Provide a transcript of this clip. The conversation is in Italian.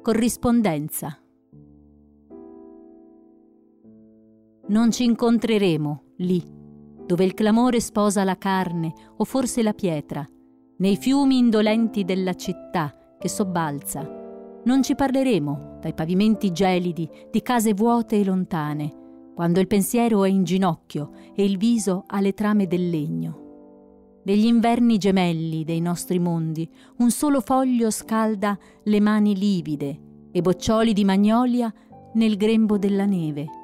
Corrispondenza. Non ci incontreremo lì, dove il clamore sposa la carne o forse la pietra, nei fiumi indolenti della città che sobbalza. Non ci parleremo dai pavimenti gelidi di case vuote e lontane, quando il pensiero è in ginocchio e il viso ha le trame del legno. Negli inverni gemelli dei nostri mondi, un solo foglio scalda le mani livide e boccioli di magnolia nel grembo della neve.